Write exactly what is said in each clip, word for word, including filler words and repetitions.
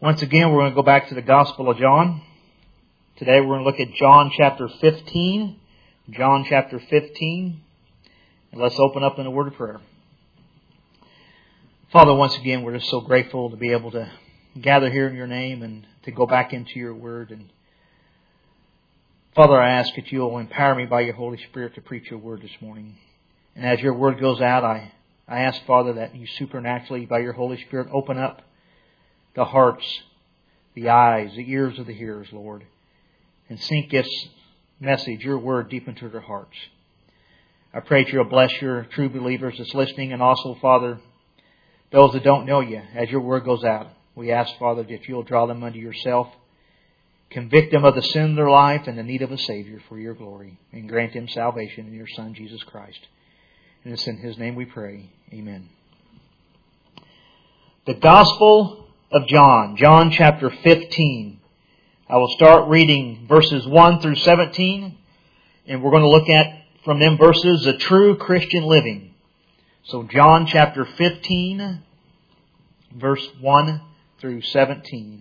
Once again, we're going to go back to the Gospel of John. Today we're going to look at John chapter fifteen. John chapter fifteen. And let's open up in a word of prayer. Father, once again, we're just so grateful to be able to gather here in your name and to go back into your word. And Father, I ask that you will empower me by your Holy Spirit to preach your word this morning. And as your word goes out, I, I ask, Father, that you supernaturally, by your Holy Spirit, open up the hearts, the eyes, the ears of the hearers, Lord, and sink this message, your word, deep into their hearts. I pray that you'll bless your true believers that's listening, and also, Father, those that don't know you, as your word goes out. We ask, Father, that you'll draw them unto yourself, convict them of the sin of their life and the need of a Savior for your glory, and grant them salvation in your Son, Jesus Christ. And it's in His name we pray. Amen. The Gospel of John, John chapter fifteen. I will start reading verses one through seventeen, and we're going to look at from them verses the true Christian living. So John chapter fifteen, verse one through seventeen.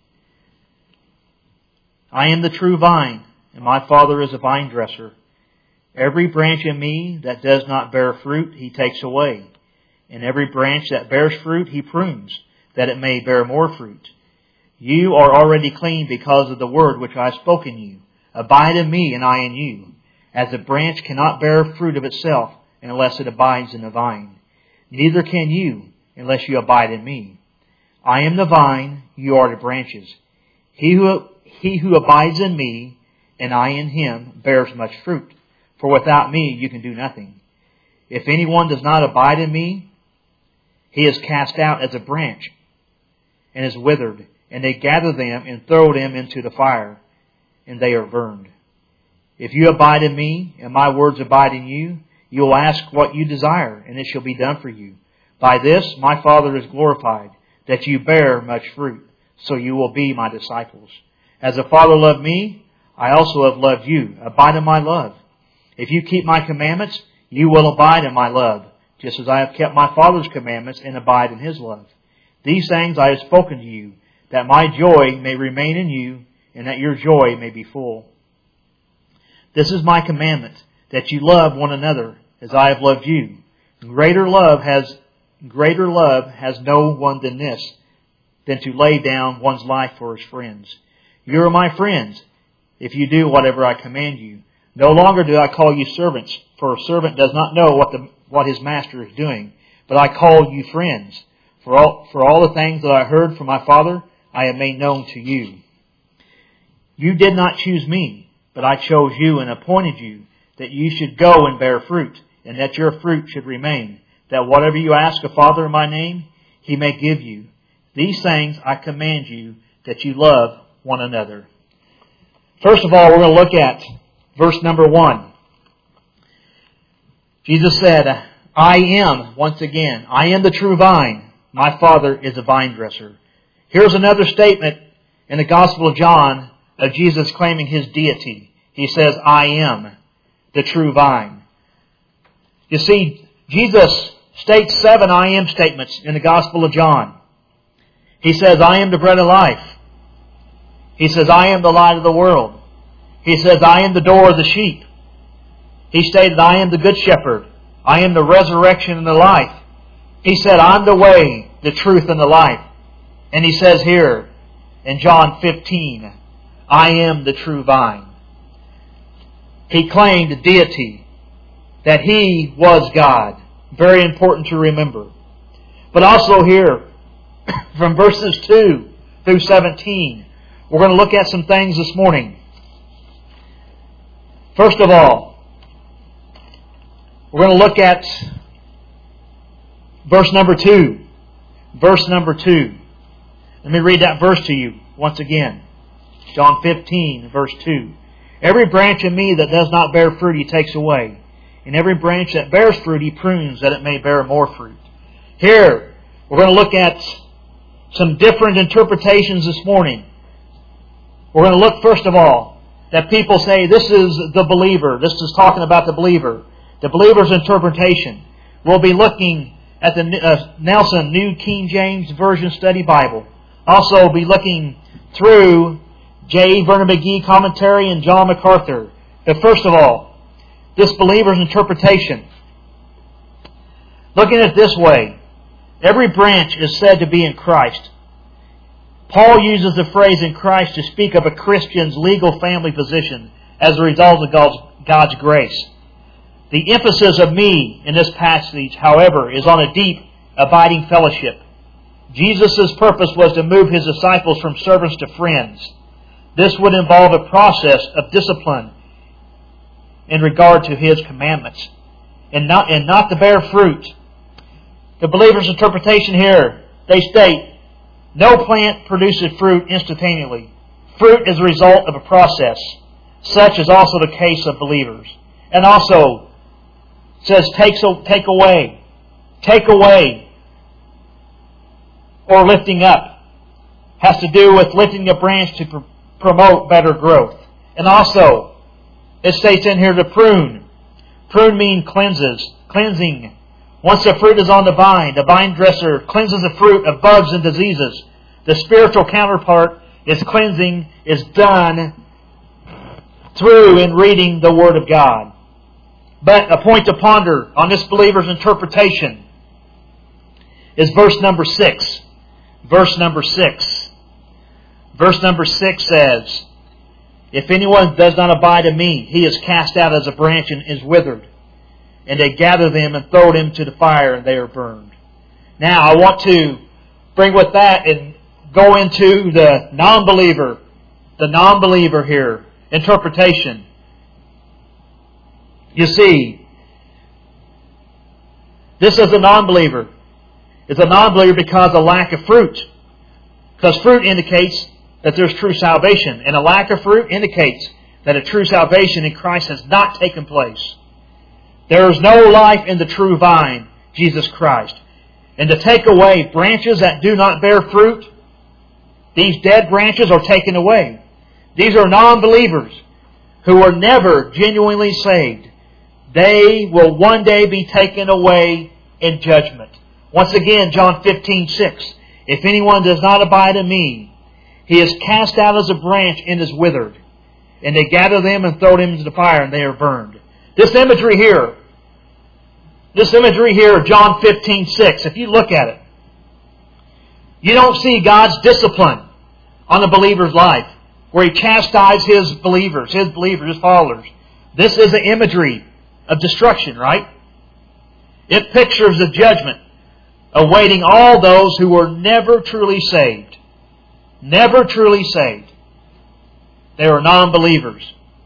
I am the true vine, and my Father is a vine dresser. Every branch in me that does not bear fruit, He takes away. And every branch that bears fruit, He prunes, that it may bear more fruit. You are already clean because of the word which I have spoken you. Abide in me, and I in you. As a branch cannot bear fruit of itself unless it abides in the vine. Neither can you unless you abide in me. I am the vine, you are the branches. He who, he who abides in me, and I in him, bears much fruit. For without me you can do nothing. If anyone does not abide in me, he is cast out as a branch and is withered, and they gather them and throw them into the fire, and they are burned. If you abide in me, and my words abide in you, you will ask what you desire, and it shall be done for you. By this my Father is glorified, that you bear much fruit, so you will be my disciples. As the Father loved me, I also have loved you. Abide in my love. If you keep my commandments, you will abide in my love, just as I have kept my Father's commandments and abide in His love. These things I have spoken to you, that my joy may remain in you, and that your joy may be full. This is my commandment, that you love one another as I have loved you. Greater love has greater love has no one than this, than to lay down one's life for his friends. You are my friends, if you do whatever I command you. No longer do I call you servants, for a servant does not know what the what his master is doing, but I call you friends. For all, for all the things that I heard from my Father, I have made known to you. You did not choose me, but I chose you and appointed you, that you should go and bear fruit, and that your fruit should remain, that whatever you ask a Father in my name, He may give you. These things I command you, that you love one another. First of all, we're going to look at verse number one. Jesus said, I am, once again, I am the true vine. My Father is a vine dresser. Here's another statement in the Gospel of John of Jesus claiming His deity. He says, I am the true vine. You see, Jesus states seven I am statements in the Gospel of John. He says, I am the bread of life. He says, I am the light of the world. He says, I am the door of the sheep. He stated, I am the good shepherd. I am the resurrection and the life. He said, I'm the way, the truth, and the life. And He says here in John fifteen, I am the true vine. He claimed deity, that He was God. Very important to remember. But also here, from verses two through seventeen, we're going to look at some things this morning. First of all, we're going to look at verse number two. Verse number two. Let me read that verse to you once again. John fifteen, verse two. Every branch in me that does not bear fruit, He takes away. And every branch that bears fruit, He prunes, that it may bear more fruit. Here, we're going to look at some different interpretations this morning. We're going to look, first of all, that people say this is the believer. This is talking about the believer. The believer's interpretation. We'll be looking at the uh, Nelson New King James Version Study Bible. also be looking through J E. Vernon McGee commentary and John MacArthur. But first of all, this believer's interpretation. Looking at it this way, every branch is said to be in Christ. Paul uses the phrase in Christ to speak of a Christian's legal family position as a result of God's, God's grace. The emphasis of me in this passage, however, is on a deep, abiding fellowship. Jesus' purpose was to move His disciples from servants to friends. This would involve a process of discipline in regard to His commandments, and not, and not to bear fruit. The believer's interpretation here, they state, no plant produces fruit instantaneously. Fruit is a result of a process. Such is also the case of believers. And also, it says, take, take away. Take away. Or lifting up. Has to do with lifting a branch to pr- promote better growth. And also, it states in here to prune. Prune means cleanses. Cleansing. Once the fruit is on the vine, the vine dresser cleanses the fruit of bugs and diseases. The spiritual counterpart is cleansing is done through in reading the Word of God. But a point to ponder on this believer's interpretation is verse number six. Verse number six. Verse number six says, if anyone does not abide in me, he is cast out as a branch and is withered. And they gather them and throw them to the fire, and they are burned. Now, I want to bring with that and go into the non-believer, the non-believer here, interpretation. You see, this is a non-believer. It's a non-believer because of lack of fruit. Because fruit indicates that there's true salvation, and a lack of fruit indicates that a true salvation in Christ has not taken place. There is no life in the true vine, Jesus Christ. And to take away branches that do not bear fruit, these dead branches are taken away. These are non-believers who are never genuinely saved. They will one day be taken away in judgment. Once again, John fifteen six. If anyone does not abide in me, he is cast out as a branch and is withered. And they gather them and throw them into the fire, and they are burned. This imagery here, this imagery here of John fifteen six, if you look at it, you don't see God's discipline on a believer's life, where He chastises His believers, His believers, His followers. This is the imagery of destruction, right? It pictures the judgment awaiting all those who were never truly saved. Never truly saved. They were non-believers.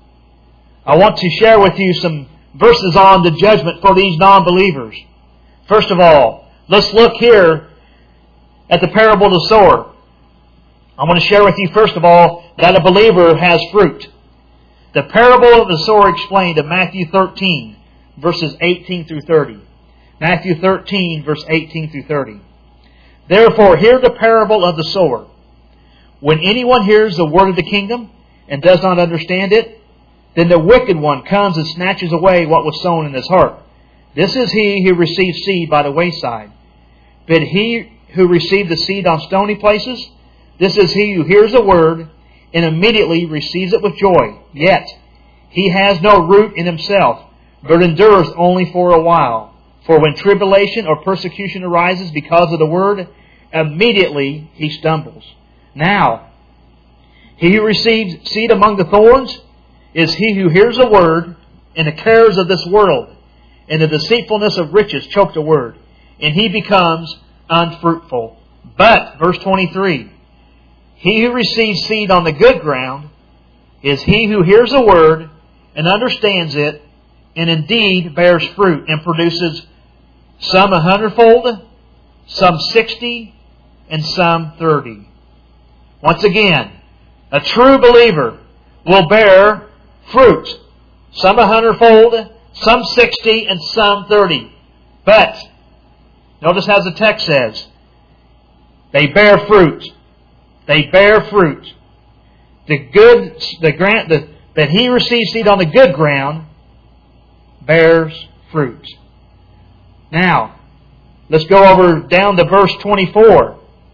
I want to share with you some verses on the judgment for these non-believers. First of all, let's look here at the parable of the sower. I want to share with you, first of all, that a believer has fruit. The parable of the sower explained in Matthew thirteen, verses eighteen through thirty. Matthew thirteen, verse eighteen through thirty. Therefore, hear the parable of the sower. When anyone hears the word of the kingdom and does not understand it, then the wicked one comes and snatches away what was sown in his heart. This is he who received seed by the wayside. But he who received the seed on stony places, this is he who hears the word and immediately receives it with joy. Yet he has no root in himself, but endures only for a while. For when tribulation or persecution arises because of the word, immediately he stumbles. Now, he who receives seed among the thorns is he who hears the word, and the cares of this world and the deceitfulness of riches choke the word, and he becomes unfruitful. But, verse twenty-three, he who receives seed on the good ground is he who hears the word and understands it, and indeed bears fruit and produces some a hundredfold, some sixty, and some thirty. Once again, a true believer will bear fruit, some a hundredfold, some sixty, and some thirty. But, notice how the text says, they bear fruit. They bear fruit. The good, the grant, the, that he receives seed on the good ground bears fruit. Now, let's go over down to verse twenty-four.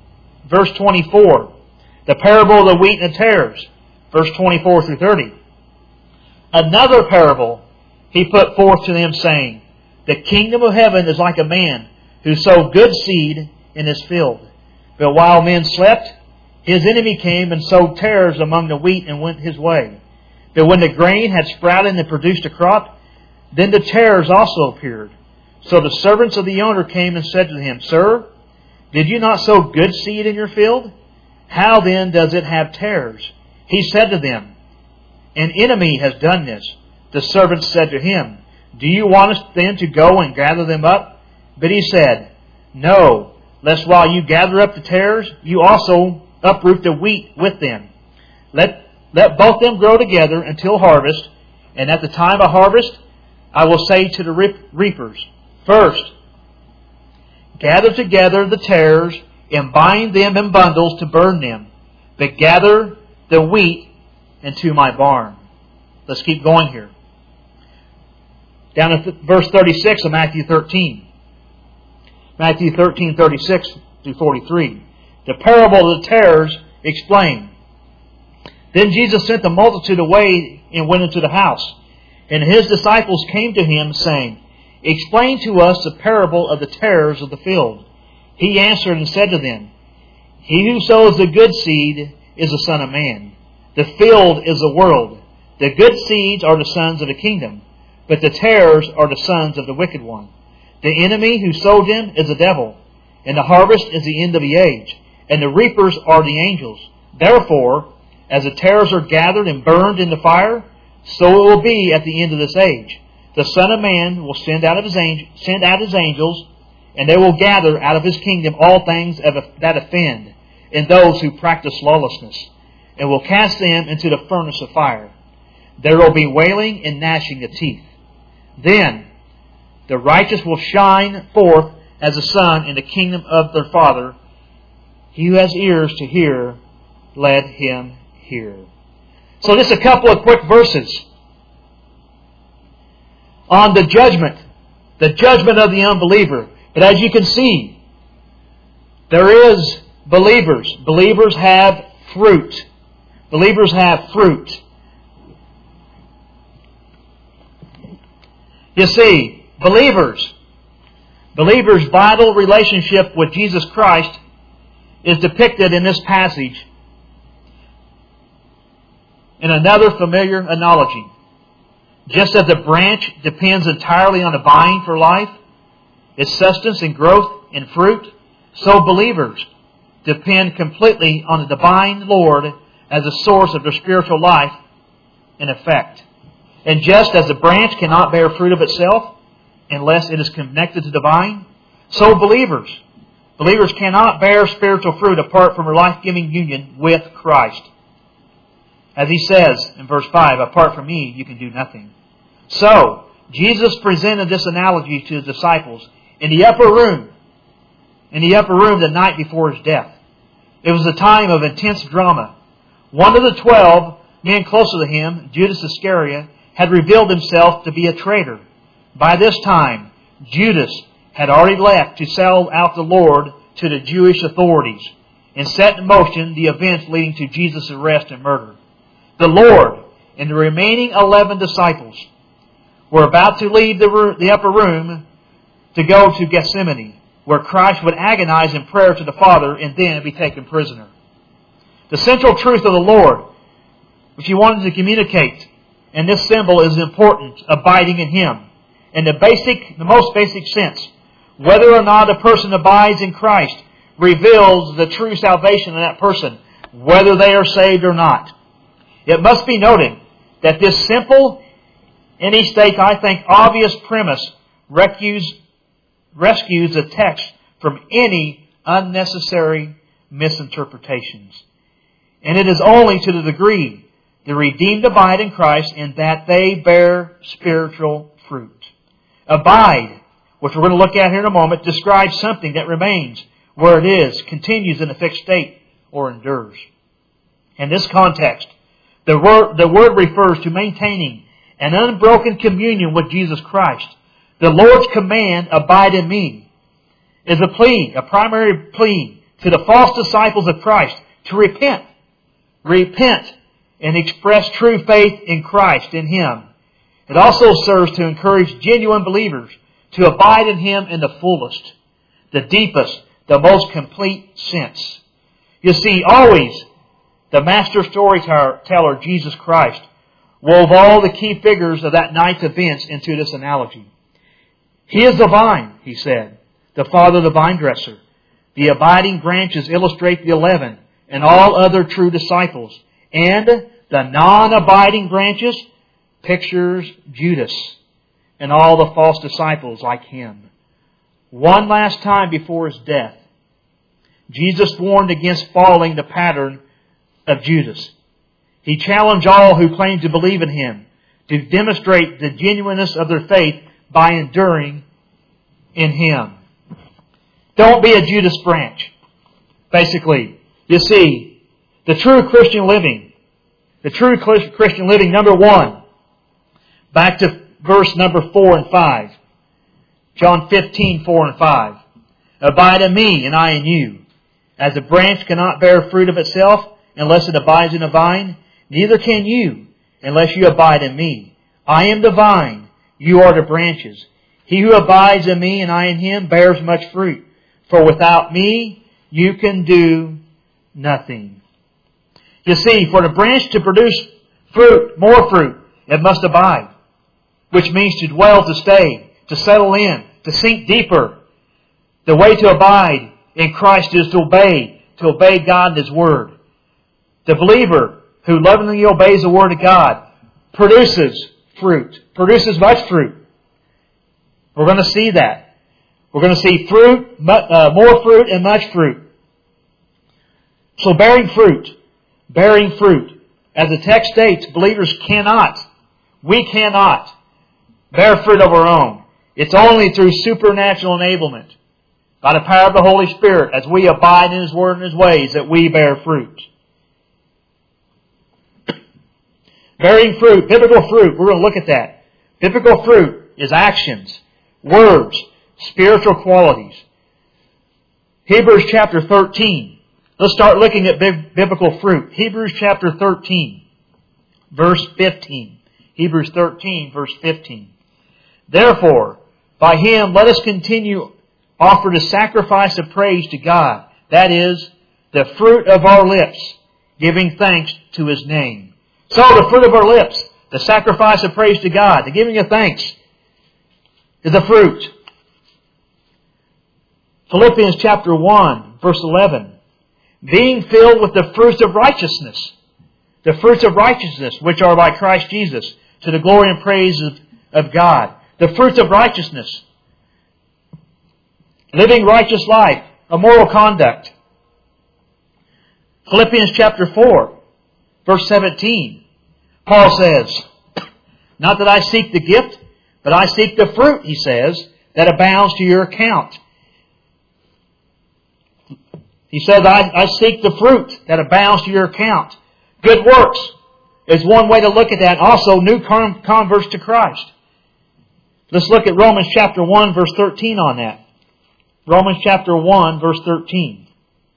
verse twenty-four. The parable of the wheat and the tares, verse twenty-four through thirty. Another parable he put forth to them, saying, The kingdom of heaven is like a man who sowed good seed in his field. But while men slept, his enemy came and sowed tares among the wheat and went his way. But when the grain had sprouted and produced a crop, then the tares also appeared. So the servants of the owner came and said to him, Sir, did you not sow good seed in your field? How then does it have tares? He said to them, An enemy has done this. The servants said to him, Do you want us then to go and gather them up? But he said, No, lest while you gather up the tares, you also uproot the wheat with them. Let, let both them grow together until harvest, and at the time of harvest, I will say to the reapers, First, gather together the tares and bind them in bundles to burn them, but gather the wheat into my barn. Let's keep going here. Down at verse thirty-six of Matthew thirteen. Matthew thirteen, thirty-six through forty-three. The parable of the tares explained. Then Jesus sent the multitude away and went into the house. And his disciples came to him, saying, Explain to us the parable of the tares of the field. He answered and said to them, He who sows the good seed is the Son of Man. The field is the world. The good seeds are the sons of the kingdom, but the tares are the sons of the wicked one. The enemy who sowed them is the devil, and the harvest is the end of the age, and the reapers are the angels. Therefore, as the tares are gathered and burned in the fire, so it will be at the end of this age. The Son of Man will send out of his angel, send out his angels, and they will gather out of his kingdom all things that offend, and those who practice lawlessness, and will cast them into the furnace of fire. There will be wailing and gnashing of teeth. Then the righteous will shine forth as the sun in the kingdom of their Father. He who has ears to hear, let him hear. So just a couple of quick verses on the judgment, the judgment of the unbeliever. But as you can see, there is believers. Believers have fruit. Believers have fruit. You see, believers, believers' vital relationship with Jesus Christ is depicted in this passage in another familiar analogy. Just as the branch depends entirely on the vine for life, its sustenance and growth and fruit, so believers depend completely on the divine Lord as the source of their spiritual life and effect. And just as the branch cannot bear fruit of itself unless it is connected to the vine, so believers, believers cannot bear spiritual fruit apart from a life-giving union with Christ. As he says in verse five, apart from me, you can do nothing. So, Jesus presented this analogy to his disciples in the upper room, in the upper room the night before his death. It was a time of intense drama. One of the twelve men closer to him, Judas Iscariot, had revealed himself to be a traitor. By this time, Judas had already left to sell out the Lord to the Jewish authorities and set in motion the events leading to Jesus' arrest and murder. The Lord and the remaining eleven disciples were about to leave the, the upper room to go to Gethsemane, where Christ would agonize in prayer to the Father and then be taken prisoner. The central truth of the Lord, which he wanted to communicate, and this symbol is important, abiding in Him. In the basic, the most basic sense, whether or not a person abides in Christ reveals the true salvation of that person, whether they are saved or not. It must be noted that this simple, any stake, I think, obvious premise rescues, rescues the text from any unnecessary misinterpretations. And it is only to the degree the redeemed abide in Christ in that they bear spiritual fruit. Abide, which we're going to look at here in a moment, describes something that remains where it is, continues in a fixed state, or endures. In this context, the word, the word refers to maintaining an unbroken communion with Jesus Christ. The Lord's command, abide in me, is a plea, a primary plea to the false disciples of Christ to repent. Repent and express true faith in Christ, in Him. It also serves to encourage genuine believers to abide in Him in the fullest, the deepest, the most complete sense. You see, always the master storyteller, Jesus Christ, wove all the key figures of that night's events into this analogy. He is the vine, He said, the Father the vine dresser. The abiding branches illustrate the eleven and all other true disciples. And the non-abiding branches pictures Judas and all the false disciples like him. One last time before His death, Jesus warned against following the pattern of Judas. He challenged all who claimed to believe in Him to demonstrate the genuineness of their faith by enduring in Him. Don't be a Judas branch. Basically, you see, the true Christian living, the true Christian living, number one, back to verse number four and five. John fifteen, four and five. Abide in me, and I in you. As a branch cannot bear fruit of itself unless it abides in a vine, neither can you unless you abide in me. I am the vine, you are the branches. He who abides in me and I in him bears much fruit. For without me you can do nothing. You see, for the branch to produce fruit, more fruit, it must abide. Which means to dwell, to stay, to settle in, to sink deeper. The way to abide in Christ is to obey, to obey God and His Word. The believer who lovingly obeys the Word of God produces fruit, produces much fruit. We're going to see that. We're going to see fruit, uh, more fruit and much fruit. So bearing fruit, bearing fruit. As the text states, believers cannot, we cannot bear fruit of our own. It's only through supernatural enablement, by the power of the Holy Spirit, as we abide in His Word and His ways, that we bear fruit. Bearing fruit, biblical fruit, we're going to look at that. Biblical fruit is actions, words, spiritual qualities. Hebrews chapter thirteen. Let's start looking at biblical fruit. Hebrews chapter thirteen, verse fifteen. Hebrews thirteen, verse fifteen. Therefore, by Him let us continue offer the sacrifice of praise to God. That is, the fruit of our lips, giving thanks to His name. So the fruit of our lips, the sacrifice of praise to God, the giving of thanks, is a fruit. Philippians chapter one, verse eleven. Being filled with the fruits of righteousness. The fruits of righteousness, which are by Christ Jesus, to the glory and praise of, of God. The fruits of righteousness. Living righteous life, a moral conduct. Philippians chapter four, verse seventeen. Paul says, not that I seek the gift, but I seek the fruit, he says, that abounds to your account. He says, I, I seek the fruit that abounds to your account. Good works is one way to look at that. Also, new converts to Christ. Let's look at Romans chapter one, verse thirteen on that. Romans chapter one, verse thirteen.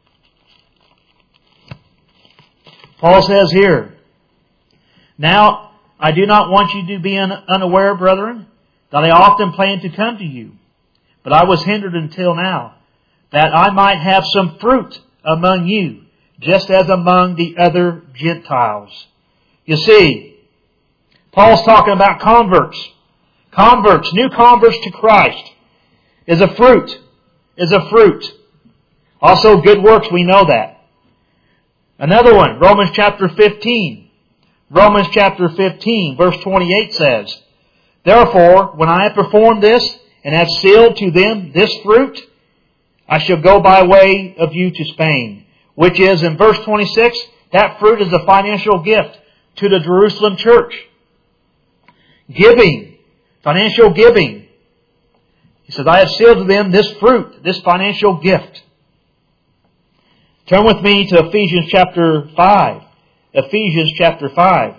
Paul says here, now, I do not want you to be unaware, brethren, that I often planned to come to you, but I was hindered until now, that I might have some fruit among you, just as among the other Gentiles. You see, Paul's talking about converts. Converts, new converts to Christ, is a fruit, is a fruit. Also, good works, we know that. Another one, Romans chapter fifteen. Romans chapter fifteen, verse twenty-eight says, therefore, when I have performed this, and have sealed to them this fruit, I shall go by way of you to Spain. Which is, in verse twenty-six, that fruit is a financial gift to the Jerusalem church. Giving, financial giving. He says, I have sealed to them this fruit, this financial gift. Turn with me to Ephesians chapter five. Ephesians chapter five.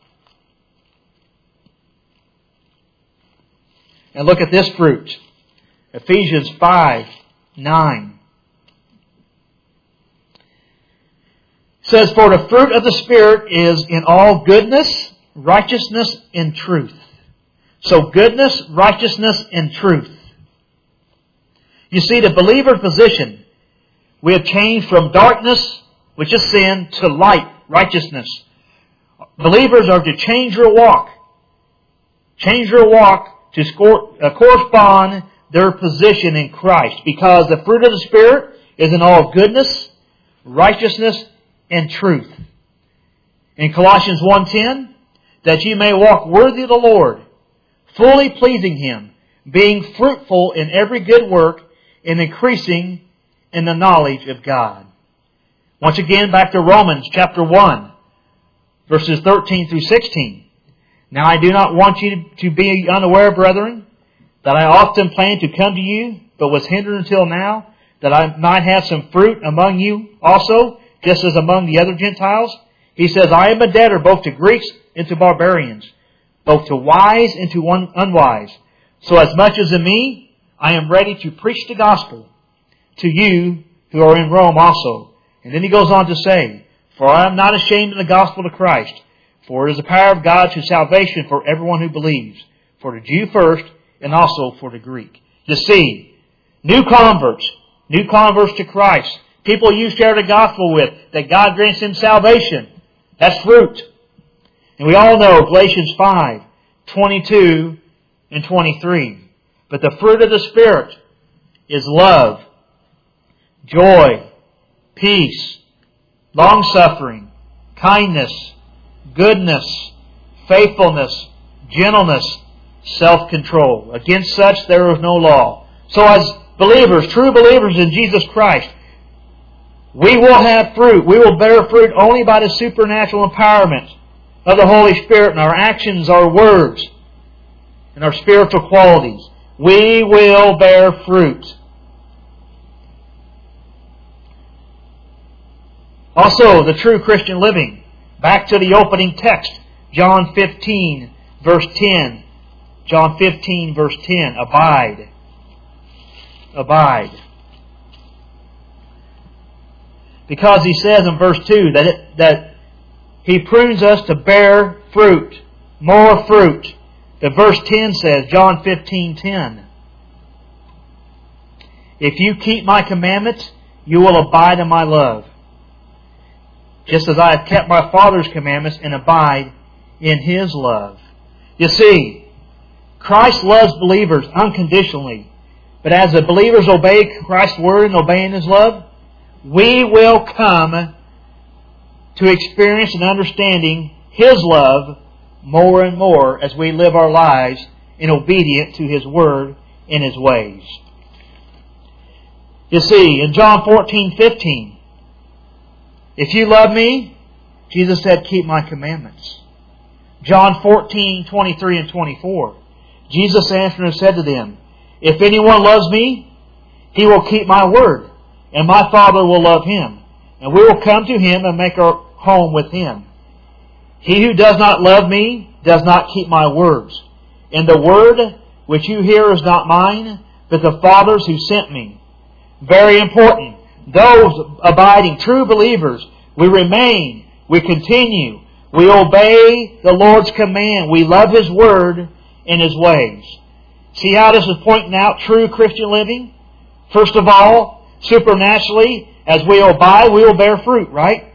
And look at this fruit. Ephesians five, nine. It says, for the fruit of the Spirit is in all goodness, righteousness, and truth. So goodness, righteousness, and truth. You see, the believer's position, we have changed from darkness, which is sin, to light, righteousness. Believers are to change their walk. Change their walk to score, uh, correspond their position in Christ. Because the fruit of the Spirit is in all goodness, righteousness, and truth. In Colossians one ten, that ye may walk worthy of the Lord, fully pleasing Him, being fruitful in every good work, and increasing in the knowledge of God. Once again, back to Romans chapter one, verses thirteen through sixteen. Now I do not want you to be unaware, brethren, that I often planned to come to you, but was hindered until now, that I might have some fruit among you also, just as among the other Gentiles. He says, I am a debtor both to Greeks and to barbarians, both to wise and to unwise. So as much as in me, I am ready to preach the gospel to you who are in Rome also. And then he goes on to say, for I am not ashamed of the gospel of Christ, for it is the power of God to salvation for everyone who believes, for the Jew first and also for the Greek. You see, new converts, new converts to Christ, people you share the gospel with, that God grants them salvation. That's fruit. And we all know Galatians five, twenty-two and twenty-three. But the fruit of the Spirit is love, joy, peace, long-suffering, kindness, goodness, faithfulness, gentleness, self-control. Against such there is no law. So as believers, true believers in Jesus Christ, we will have fruit. We will bear fruit only by the supernatural empowerment of the Holy Spirit in our actions, our words, and our spiritual qualities. We will bear fruit. Also, the true Christian living. Back to the opening text, John fifteen, verse ten. John fifteen, verse ten. Abide. Abide. Because he says in verse two that, it, that He prunes us to bear fruit. More fruit. But verse ten says, John fifteen ten, if you keep my commandments, you will abide in my love, just as I have kept my Father's commandments and abide in His love. You see, Christ loves believers unconditionally. But as the believers obey Christ's word and obey in His love, we will come to experience and understanding His love more and more as we live our lives in obedience to His word and His ways. You see, in John fourteen fifteen, if you love me, Jesus said, keep my commandments. John fourteen twenty-three and twenty-four, Jesus answered and said to them, if anyone loves me, he will keep my word, and my Father will love him, and we will come to him and make our home with him. He who does not love me does not keep my words. And the word which you hear is not mine, but the Father's who sent me. Very important. Those abiding, true believers, we remain, we continue, we obey the Lord's command, we love His word and His ways. See how this is pointing out true Christian living? First of all, supernaturally, as we obey, we will bear fruit, right?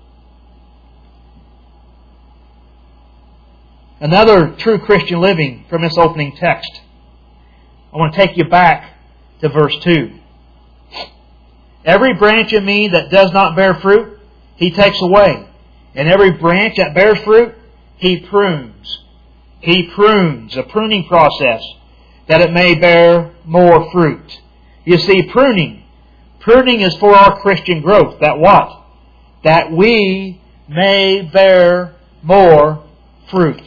Another true Christian living from this opening text. I want to take you back to verse two. Every branch in me that does not bear fruit, He takes away. And every branch that bears fruit, He prunes. He prunes, a pruning process, that it may bear more fruit. You see, pruning. Pruning is for our Christian growth. That what? That we may bear more fruit.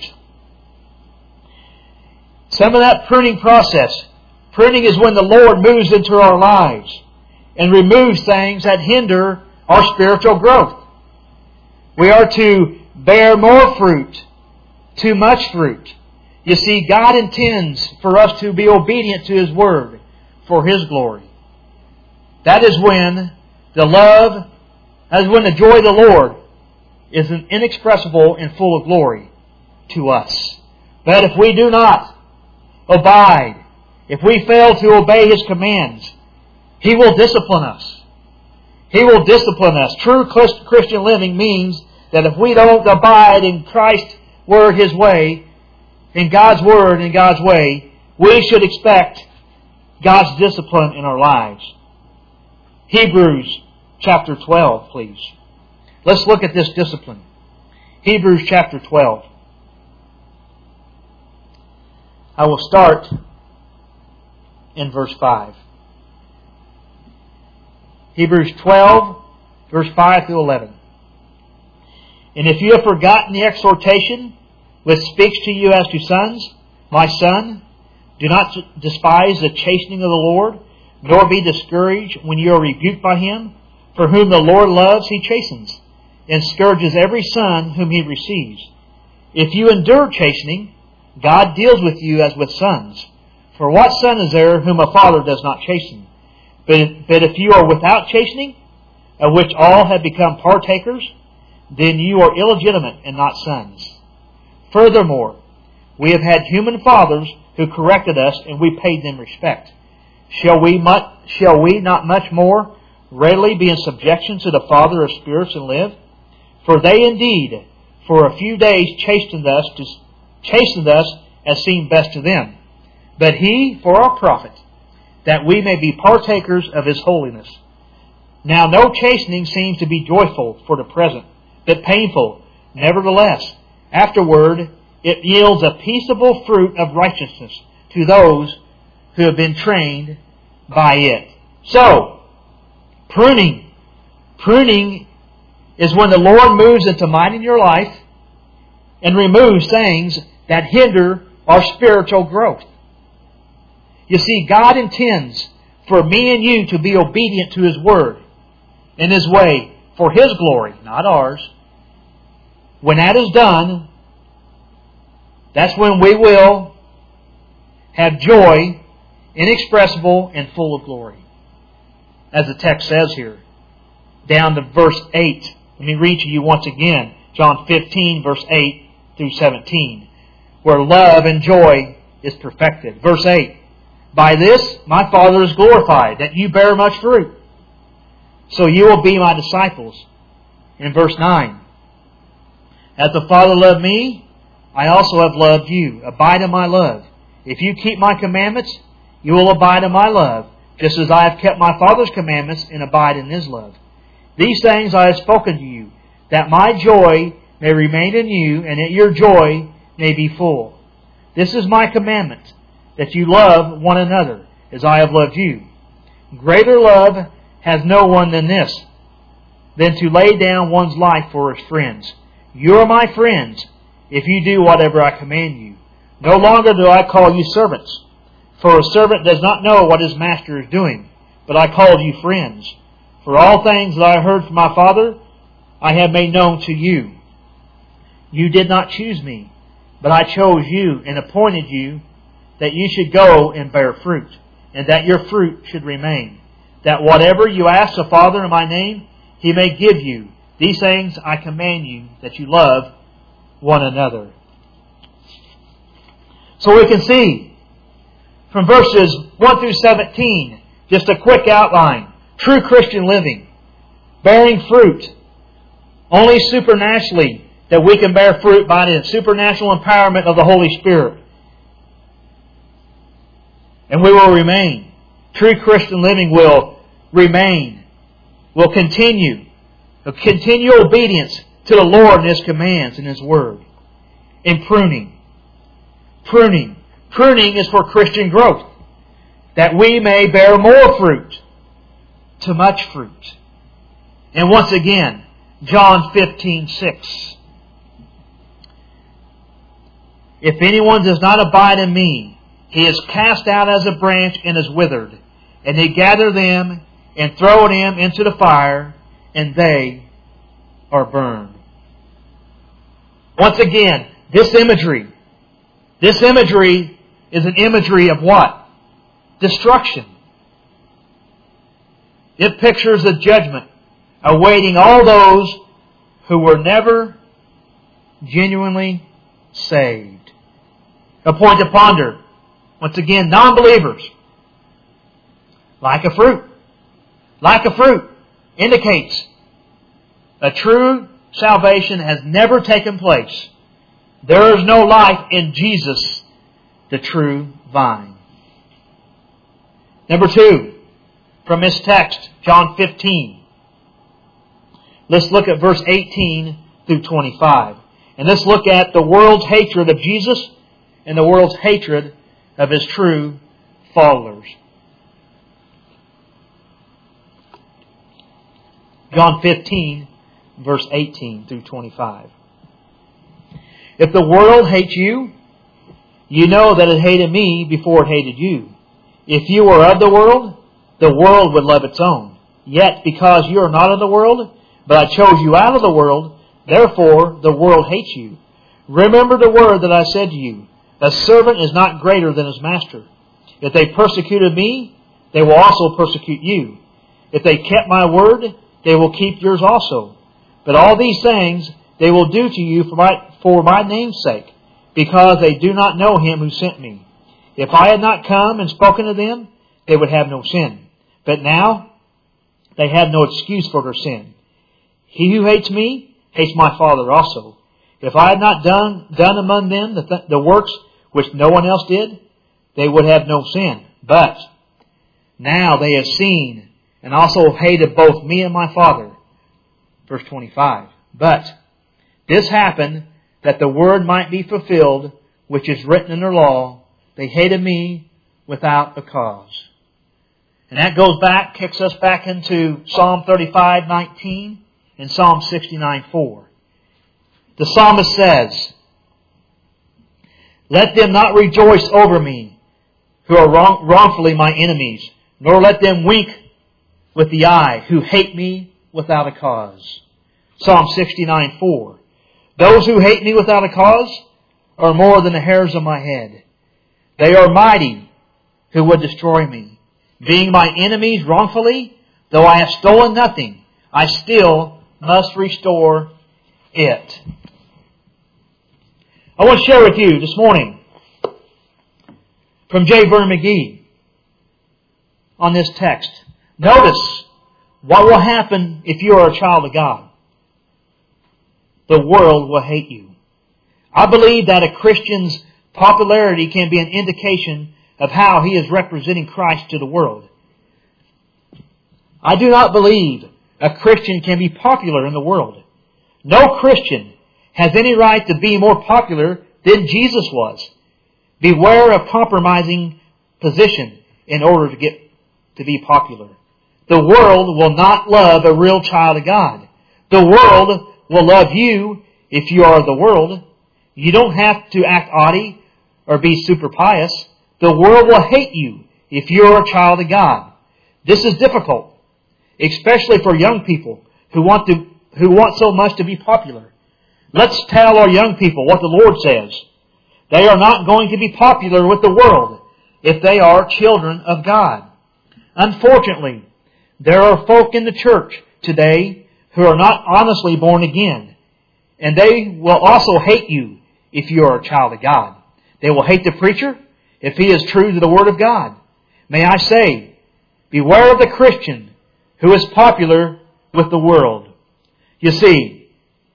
Some of that pruning process. Pruning is when the Lord moves into our lives and removes things that hinder our spiritual growth. We are to bear more fruit, too much fruit. You see, God intends for us to be obedient to His word for His glory. That is when the love As when the joy of the Lord is inexpressible and full of glory to us. But if we do not abide, if we fail to obey His commands, He will discipline us. He will discipline us. True Christian living means that if we don't abide in Christ's Word, His way, in God's Word and God's way, we should expect God's discipline in our lives. Hebrews chapter twelve, please. Let's look at this discipline. Hebrews chapter twelve. I will start in verse five. Hebrews twelve, verse five through eleven. And if you have forgotten the exhortation which speaks to you as to sons, my son, do not despise the chastening of the Lord, nor be discouraged when you are rebuked by Him. For whom the Lord loves, He chastens, and scourges every son whom He receives. If you endure chastening, God deals with you as with sons. For what son is there whom a father does not chasten? But, but if you are without chastening, of which all have become partakers, then you are illegitimate and not sons. Furthermore, we have had human fathers who corrected us, and we paid them respect. Shall we, much, shall we not much more readily be in subjection to the Father of spirits and live? For they indeed for a few days chastened us, to, chastened us as seemed best to them. But He for our profit, that we may be partakers of His holiness. Now no chastening seems to be joyful for the present, but painful. Nevertheless, afterward it yields a peaceable fruit of righteousness to those who have been trained by it. So, pruning. Pruning is when the Lord moves into mine in your life and removes things that hinder our spiritual growth. You see, God intends for me and you to be obedient to His Word and His way for His glory, not ours. When that is done, that's when we will have joy inexpressible and full of glory. As the text says here, down to verse eight. Let me read to you once again, John fifteen, verse eight through seventeen, where love and joy is perfected. Verse eight, by this my Father is glorified, that you bear much fruit, so you will be my disciples. In verse nine, as the Father loved me, I also have loved you. Abide in my love. If you keep my commandments, you will abide in my love, just as I have kept my Father's commandments and abide in His love. These things I have spoken to you, that my joy may remain in you, and that your joy may be full. This is my commandment, that you love one another, as I have loved you. Greater love has no one than this, than to lay down one's life for his friends. You are my friends, if you do whatever I command you. No longer do I call you servants, for a servant does not know what his master is doing, but I called you friends. For all things that I heard from my Father, I have made known to you. You did not choose me, but I chose you and appointed you that you should go and bear fruit, and that your fruit should remain, that whatever you ask the Father in my name, He may give you. These things I command you, that you love one another. So we can see from verses one through seventeen, just a quick outline. True Christian living, bearing fruit, only supernaturally that we can bear fruit by the supernatural empowerment of the Holy Spirit. And we will remain. True Christian living will remain, will continue, a continual obedience to the Lord and His commands and His Word. In pruning. Pruning. Pruning is for Christian growth, that we may bear more fruit, to much fruit. And once again, John fifteen six. If anyone does not abide in me, he is cast out as a branch and is withered. And they gather them and throw them into the fire, and they are burned. Once again, this imagery, this imagery is an imagery of what? Destruction. It pictures the judgment awaiting all those who were never genuinely saved. A point to ponder. Once again, non-believers. Lack of fruit. Lack of fruit indicates a true salvation has never taken place. There is no life in Jesus, the true vine. Number two, from this text, John fifteen. Let's look at verse eighteen through twenty-five. And let's look at the world's hatred of Jesus and the world's hatred of His true followers. John fifteen, verse eighteen through twenty-five. If the world hates you, you know that it hated me before it hated you. If you were of the world, the world would love its own. Yet because you are not of the world, but I chose you out of the world, therefore the world hates you. Remember the word that I said to you, a servant is not greater than his master. If they persecuted me, they will also persecute you. If they kept my word, they will keep yours also. But all these things they will do to you for my, for my name's sake, because they do not know Him who sent me. If I had not come and spoken to them, they would have no sin. But now they have no excuse for their sin. He who hates me hates my Father also. If I had not done, done among them the, th- the works which no one else did, they would have no sin. But now they have seen and also hated both me and my Father. Verse twenty-five. But this happened that the word might be fulfilled, which is written in their law, they hated me without a cause. And that goes back, kicks us back into Psalm thirty-five nineteen and Psalm sixty-nine four. The psalmist says, let them not rejoice over me, who are wrong, wrongfully my enemies, nor let them wink with the eye, who hate me without a cause. Psalm sixty-nine four. Those who hate me without a cause are more than the hairs of my head. They are mighty who would destroy me. Being my enemies wrongfully, though I have stolen nothing, I still must restore it. I want to share with you this morning from J. Vernon McGee on this text. Notice what will happen if you are a child of God. The world will hate you. I believe that a Christian's popularity can be an indication of how he is representing Christ to the world. I do not believe a Christian can be popular in the world. No Christian has any right to be more popular than Jesus was. Beware of compromising position in order to get to be popular. The world will not love a real child of God. The world will love you if you are the world. You don't have to act haughty or be super pious. The world will hate you if you are a child of God. This is difficult, especially for young people who want to who want so much to be popular. Let's tell our young people what the Lord says. They are not going to be popular with the world if they are children of God. Unfortunately, there are folk in the church today who are not honestly born again. And they will also hate you if you are a child of God. They will hate the preacher if he is true to the Word of God. May I say, beware of the Christian who is popular with the world. You see,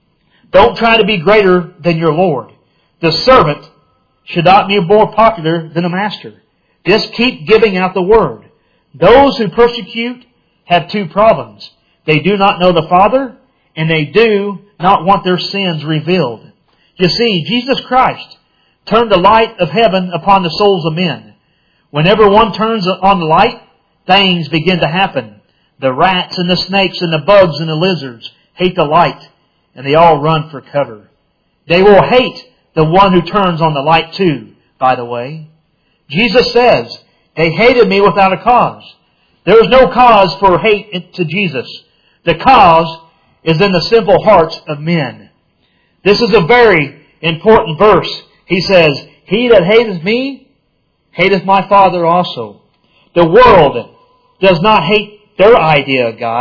don't try to be greater than your Lord. The servant should not be more popular than a master. Just keep giving out the Word. Those who persecute have two problems. They do not know the Father, and they do not want their sins revealed. You see, Jesus Christ turned the light of heaven upon the souls of men. Whenever one turns on the light, things begin to happen. The rats and the snakes and the bugs and the lizards hate the light, and they all run for cover. They will hate the one who turns on the light too, by the way. Jesus says, they hated me without a cause. There is no cause for hate to Jesus. The cause is in the simple hearts of men. This is a very important verse. He says, he that hateth me, hateth my Father also. The world does not hate their idea of God.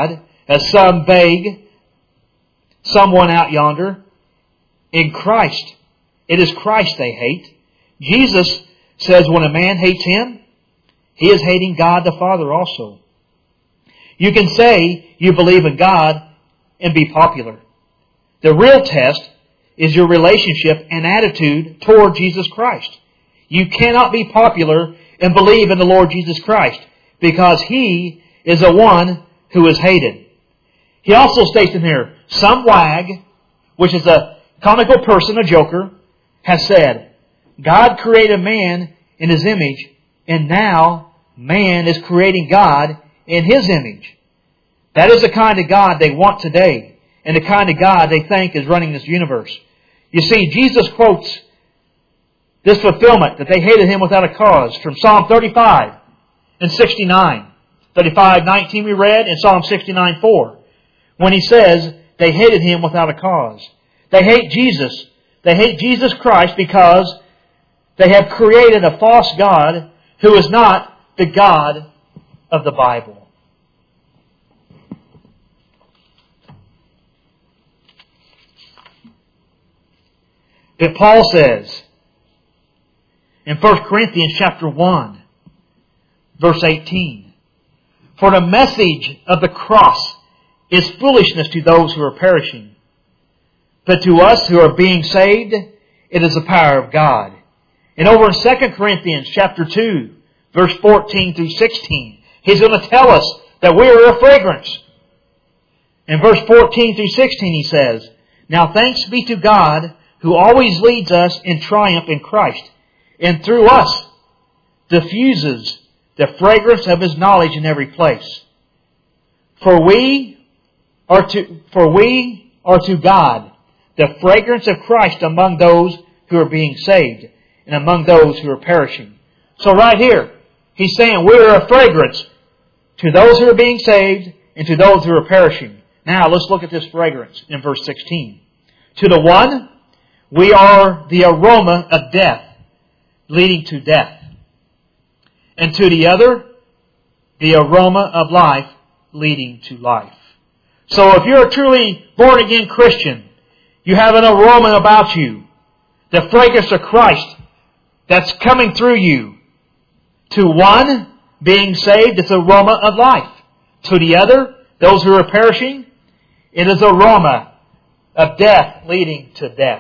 as some vague someone out yonder. In Christ, it is Christ they hate. Jesus says when a man hates Him, he is hating God the Father also. You can say you believe in God and be popular. The real test is your relationship and attitude toward Jesus Christ. You cannot be popular and believe in the Lord Jesus Christ because He is the one who is hated. He also states in here, some wag, which is a comical person, a joker, has said, God created man in His image, and now man is creating God in His image. That is the kind of God they want today, and the kind of God they think is running this universe. You see, Jesus quotes this fulfillment that they hated Him without a cause from Psalm thirty-five and sixty-nine. thirty-five nineteen we read, and Psalm sixty-nine four. When He says they hated Him without a cause. They hate Jesus. They hate Jesus Christ because they have created a false God who is not the God of the Bible. But Paul says in First Corinthians chapter one, verse eighteen, for the message of the cross is foolishness to those who are perishing. But to us who are being saved, it is the power of God. And over in Second Corinthians chapter two, verse fourteen through sixteen, he's going to tell us that we are a fragrance. In verse fourteen through sixteen he says, now thanks be to God who always leads us in triumph in Christ, and through us diffuses the fragrance of His knowledge in every place. For we are to, for we are to God the fragrance of Christ among those who are being saved and among those who are perishing. So right here, he's saying we are a fragrance to those who are being saved and to those who are perishing. Now let's look at this fragrance in verse sixteen. To the one, we are the aroma of death, leading to death. And to the other, the aroma of life, leading to life. So if you're a truly born-again Christian, you have an aroma about you, the fragrance of Christ that's coming through you. To one, being saved, it's aroma of life. To the other, those who are perishing, it is aroma of death leading to death.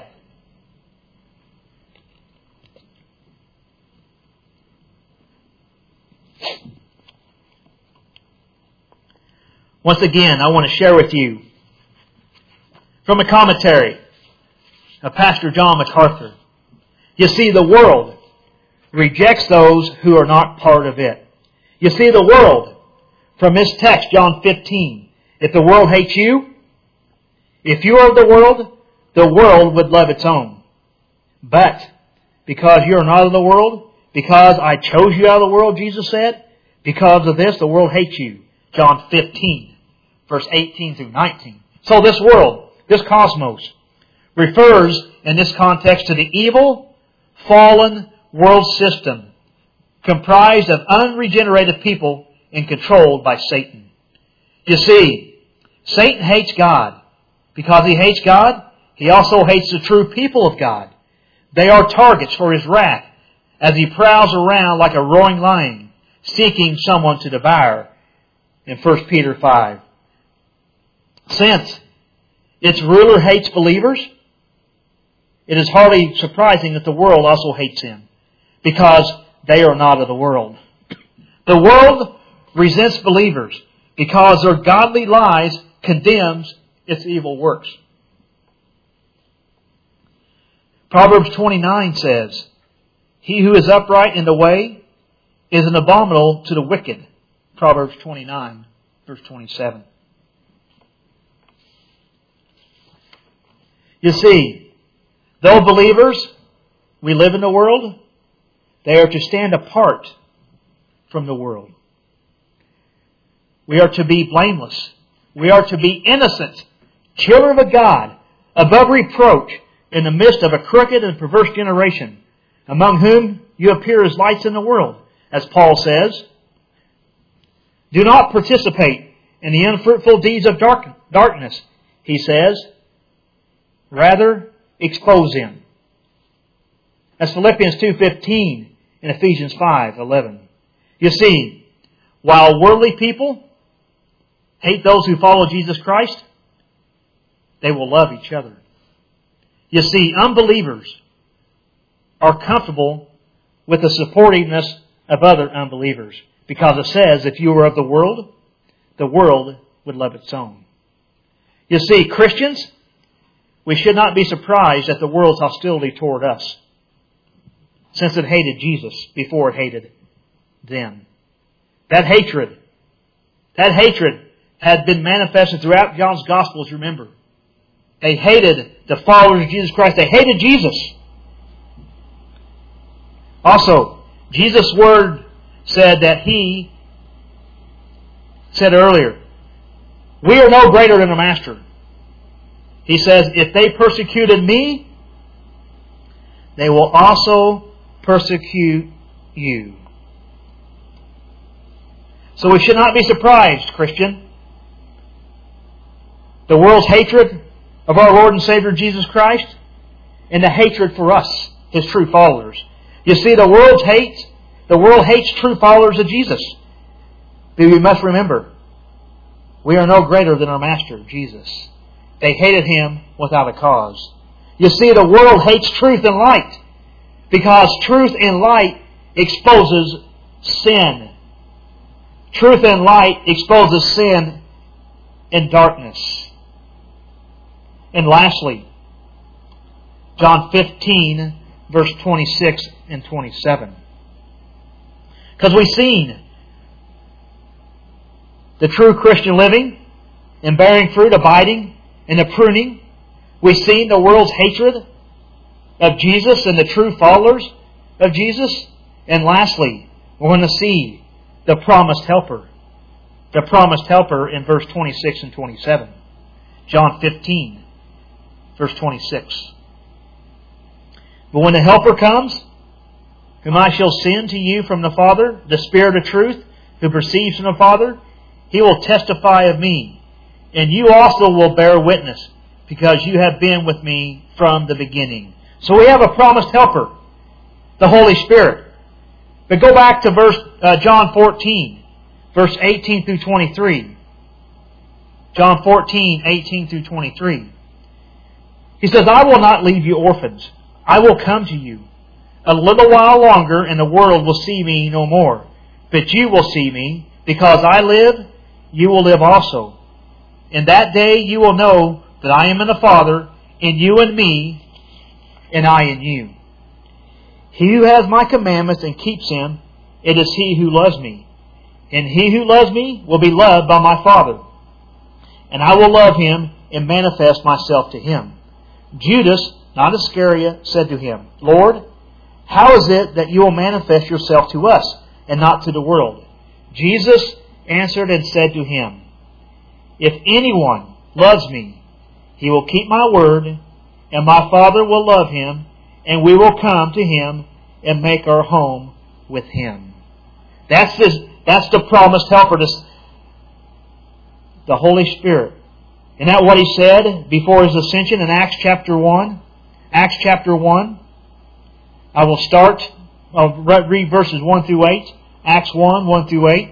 Once again, I want to share with you from a commentary of Pastor John MacArthur. You see, the world rejects those who are not part of it. You see, the world, from this text, John fifteen, if the world hates you, if you are of the world, the world would love its own. But because you are not of the world, because I chose you out of the world, Jesus said, because of this, the world hates you. John fifteen, verse eighteen through nineteen. So this world, this cosmos, refers in this context to the evil, fallen world system comprised of unregenerated people and controlled by Satan. You see, Satan hates God. Because he hates God, he also hates the true people of God. They are targets for his wrath as he prowls around like a roaring lion, seeking someone to devour in First Peter five. Since its ruler hates believers, it is hardly surprising that the world also hates him, because they are not of the world. The world resents believers because their godly lies condemns its evil works. Proverbs twenty-nine says, he who is upright in the way is an abominable to the wicked. Proverbs twenty-nine, verse twenty-seven. You see, though believers, we live in the world, they are to stand apart from the world. We are to be blameless. We are to be innocent, children of God, above reproach, in the midst of a crooked and perverse generation, among whom you appear as lights in the world, as Paul says. Do not participate and the unfruitful deeds of dark, darkness, he says. Rather, expose them. That's Philippians two fifteen and Ephesians five eleven. You see, while worldly people hate those who follow Jesus Christ, they will love each other. You see, unbelievers are comfortable with the supportiveness of other unbelievers, because it says, if you were of the world, the world would love its own. You see, Christians, we should not be surprised at the world's hostility toward us, since it hated Jesus before it hated them. That hatred, that hatred had been manifested throughout John's Gospels, remember. They hated the followers of Jesus Christ. They hated Jesus. Also, Jesus' word said that He said earlier, we are no greater than the Master. He says, if they persecuted me, they will also persecute you. So we should not be surprised, Christian. The world's hatred of our Lord and Savior Jesus Christ, and the hatred for us, His true followers. You see, the world's hate, the world hates true followers of Jesus. But we must remember, we are no greater than our Master, Jesus. They hated Him without a cause. You see, the world hates truth and light, because truth and light exposes sin. Truth and light exposes sin and darkness. And lastly, John fifteen, verse twenty-six and twenty-seven. Because we've seen the true Christian living and bearing fruit, abiding in the pruning. We've seen the world's hatred of Jesus and the true followers of Jesus. And lastly, we're going to see the promised helper. The promised helper in verse twenty-six and twenty-seven. John fifteen, verse twenty-six. But when the helper comes, whom I shall send to you from the Father, the Spirit of truth, who proceeds from the Father, He will testify of me. And you also will bear witness, because you have been with me from the beginning. So we have a promised helper, the Holy Spirit. But go back to verse uh, John fourteen, verse eighteen through twenty-three. John fourteen, eighteen through twenty-three. He says, I will not leave you orphans. I will come to you. A little while longer, and the world will see me no more. But you will see me, because I live, you will live also. In that day you will know that I am in the Father, and you in me, and I in you. He who has my commandments and keeps them, it is he who loves me. And he who loves me will be loved by my Father. And I will love him and manifest myself to him. Judas, not Iscariot, said to him, Lord, how is it that you will manifest yourself to us and not to the world? Jesus answered and said to him, if anyone loves me, he will keep my word, and my Father will love him, and we will come to him and make our home with him. That's this, that's the promised helper, this, the Holy Spirit. Isn't that what he said before his ascension in Acts chapter one? Acts chapter one. I will start, I'll read verses one through eight. Acts one, one through eight.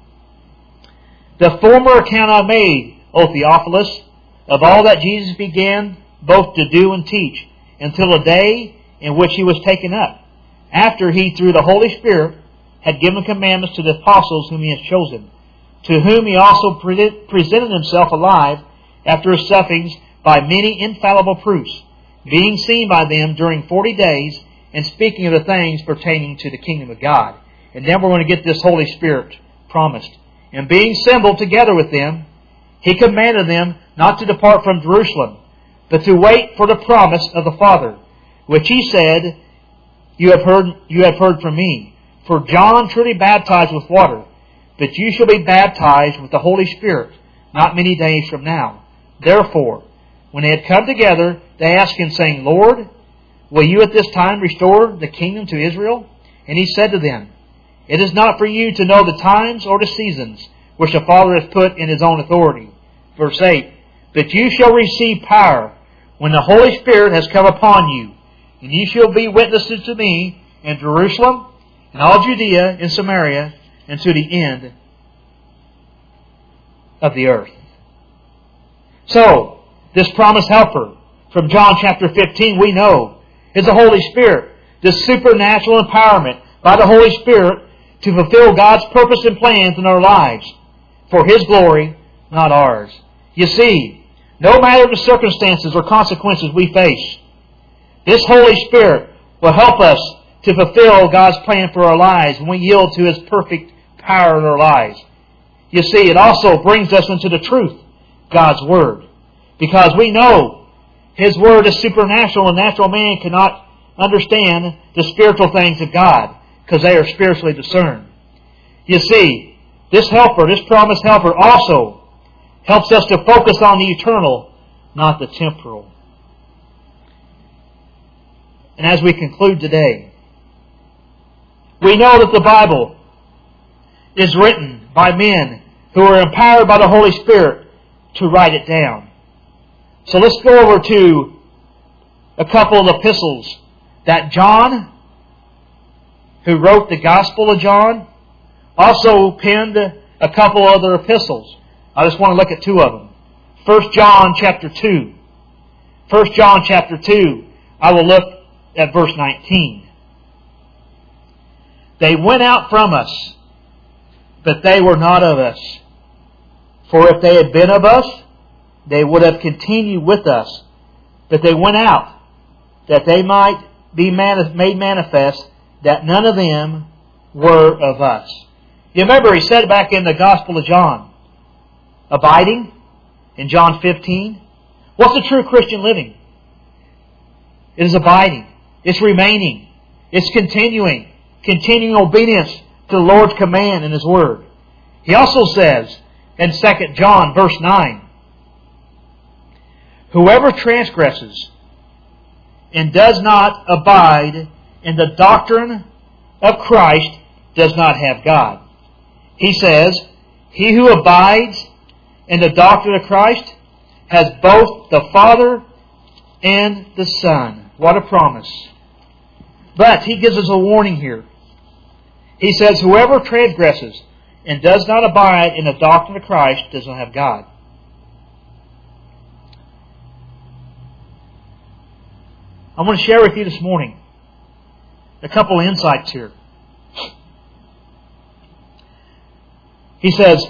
The former account I made, O Theophilus, of all that Jesus began both to do and teach, until the day in which he was taken up, after he, through the Holy Spirit, had given commandments to the apostles whom he had chosen, to whom he also presented himself alive after his sufferings by many infallible proofs, being seen by them during forty days, and speaking of the things pertaining to the kingdom of God. And then we're going to get this Holy Spirit promised. And being assembled together with them, he commanded them not to depart from Jerusalem, but to wait for the promise of the Father, which he said, You have heard, you have heard from me. For John truly baptized with water, but you shall be baptized with the Holy Spirit not many days from now. Therefore, when they had come together, they asked him, saying, Lord, will you at this time restore the kingdom to Israel? And he said to them, It is not for you to know the times or the seasons which the Father has put in His own authority. Verse eight, but you shall receive power when the Holy Spirit has come upon you, and you shall be witnesses to me in Jerusalem, and all Judea, and Samaria, and to the end of the earth. So, this promised helper from John chapter fifteen, we know, is the Holy Spirit. This supernatural empowerment by the Holy Spirit to fulfill God's purpose and plans in our lives for His glory, not ours. You see, no matter the circumstances or consequences we face, this Holy Spirit will help us to fulfill God's plan for our lives when we yield to His perfect power in our lives. You see, it also brings us into the truth, God's Word. Because we know His Word is supernatural and natural man cannot understand the spiritual things of God because they are spiritually discerned. You see, this helper, this promised helper also helps us to focus on the eternal, not the temporal. And as we conclude today, we know that the Bible is written by men who are empowered by the Holy Spirit to write it down. So let's go over to a couple of epistles that John, who wrote the Gospel of John, also penned a couple other epistles. I just want to look at two of them. First John chapter two. First John chapter two, I will look at verse nineteen. They went out from us, but they were not of us. For if they had been of us, they would have continued with us. But they went out, that they might be made manifest that none of them were of us. You remember he said back in the Gospel of John, abiding in John fifteen. What's the true Christian living? It is abiding. It's remaining. It's continuing. Continuing obedience to the Lord's command and His Word. He also says in Second John verse nine, whoever transgresses and does not abide in the doctrine of Christ does not have God. He says, he who abides in the doctrine of Christ has both the Father and the Son. What a promise. But he gives us a warning here. He says, whoever transgresses and does not abide in the doctrine of Christ does not have God. I want to share with you this morning a couple of insights here. He says,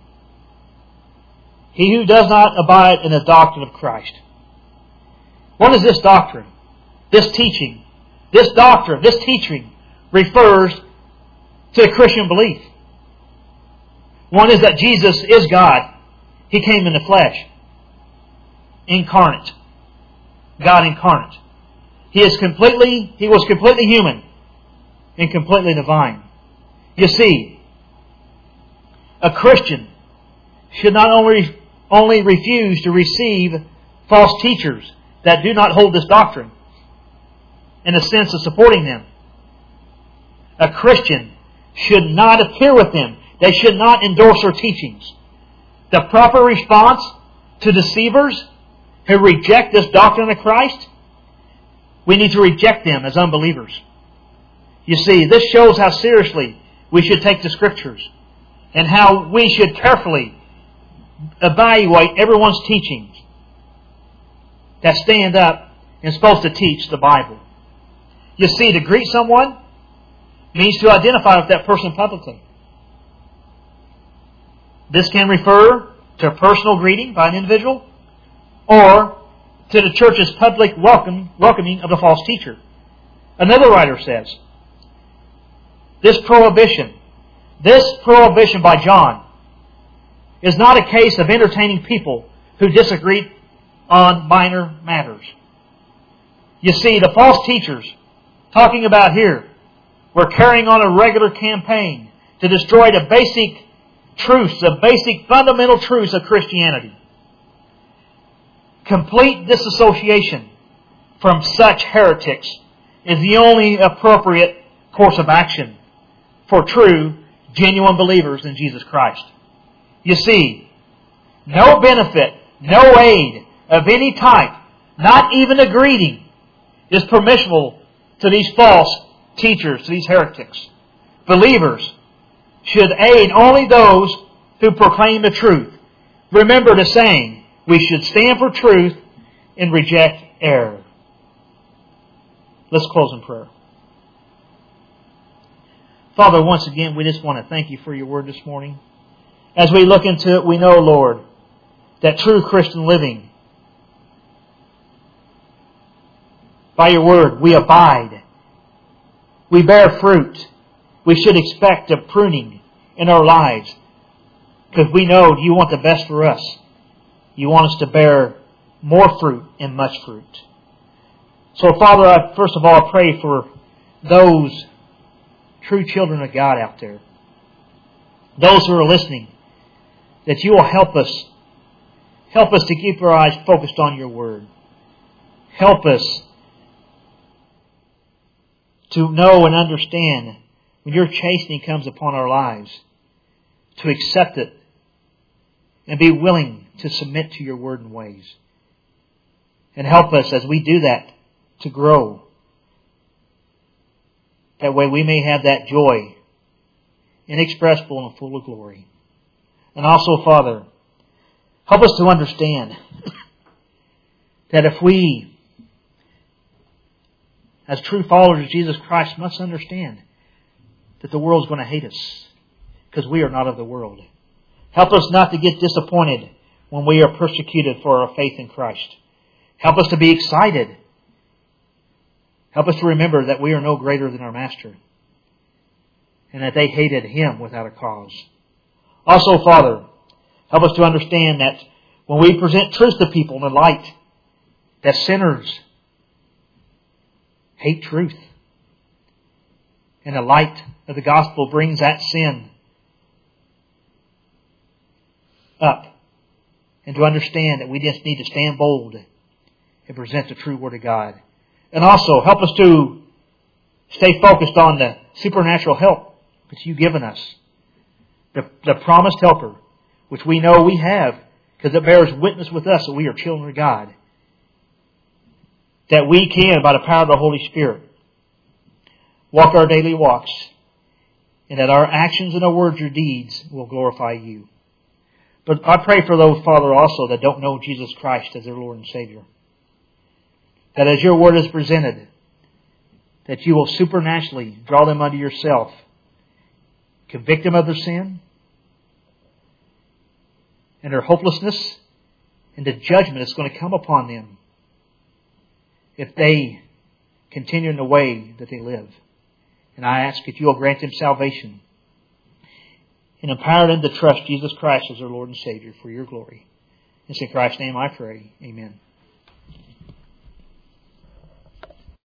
he who does not abide in the doctrine of Christ. What is this doctrine? This teaching. This doctrine, this teaching refers to the Christian belief. One is that Jesus is God. He came in the flesh. Incarnate. God incarnate. He is completely, He was completely human and completely divine. You see, a Christian should not only, only refuse to receive false teachers that do not hold this doctrine in a sense of supporting them. A Christian should not appear with them. They should not endorse their teachings. The proper response to deceivers who reject this doctrine of Christ, we need to reject them as unbelievers. You see, this shows how seriously we should take the Scriptures and how we should carefully evaluate everyone's teachings that stand up and supposed to teach the Bible. You see, to greet someone means to identify with that person publicly. This can refer to a personal greeting by an individual or to the church's public welcome, welcoming of the false teacher. Another writer says, this prohibition, this prohibition by John is not a case of entertaining people who disagree on minor matters. You see, the false teachers talking about here were carrying on a regular campaign to destroy the basic truths, the basic fundamental truths of Christianity. Complete disassociation from such heretics is the only appropriate course of action for true, genuine believers in Jesus Christ. You see, no benefit, no aid of any type, not even a greeting, is permissible to these false teachers, to these heretics. Believers should aid only those who proclaim the truth. Remember the saying, we should stand for truth and reject error. Let's close in prayer. Father, once again, we just want to thank you for your word this morning. As we look into it, we know, Lord, that true Christian living, by your word, we abide. We bear fruit. We should expect a pruning in our lives, because we know you want the best for us. You want us to bear more fruit and much fruit. So, Father, I, first of all, I pray for those true children of God out there, those who are listening, that you will help us, help us to keep our eyes focused on your word. Help us to know and understand when your chastening comes upon our lives, to accept it and be willing to submit to your word and ways. And help us as we do that to grow. That way we may have that joy, inexpressible and full of glory. And also, Father, help us to understand that if we, as true followers of Jesus Christ, must understand that the world is going to hate us because we are not of the world. Help us not to get disappointed when we are persecuted for our faith in Christ. Help us to be excited. Help us to remember that we are no greater than our Master and that they hated Him without a cause. Also, Father, help us to understand that when we present truth to people in the light, that sinners hate truth. And the light of the gospel brings that sin up. And to understand that we just need to stand bold and present the true Word of God. And also help us to stay focused on the supernatural help that you've given us. The, the promised helper, which we know we have because it bears witness with us that we are children of God. That we can, by the power of the Holy Spirit, walk our daily walks, and that our actions and our words or deeds will glorify you. But I pray for those, Father, also that don't know Jesus Christ as their Lord and Savior. That as your word is presented, that you will supernaturally draw them unto yourself, convict them of their sin and their hopelessness and the judgment that's going to come upon them if they continue in the way that they live. And I ask if you will grant them salvation and empower them to trust Jesus Christ as their Lord and Savior for your glory. It's in Christ's name I pray. Amen.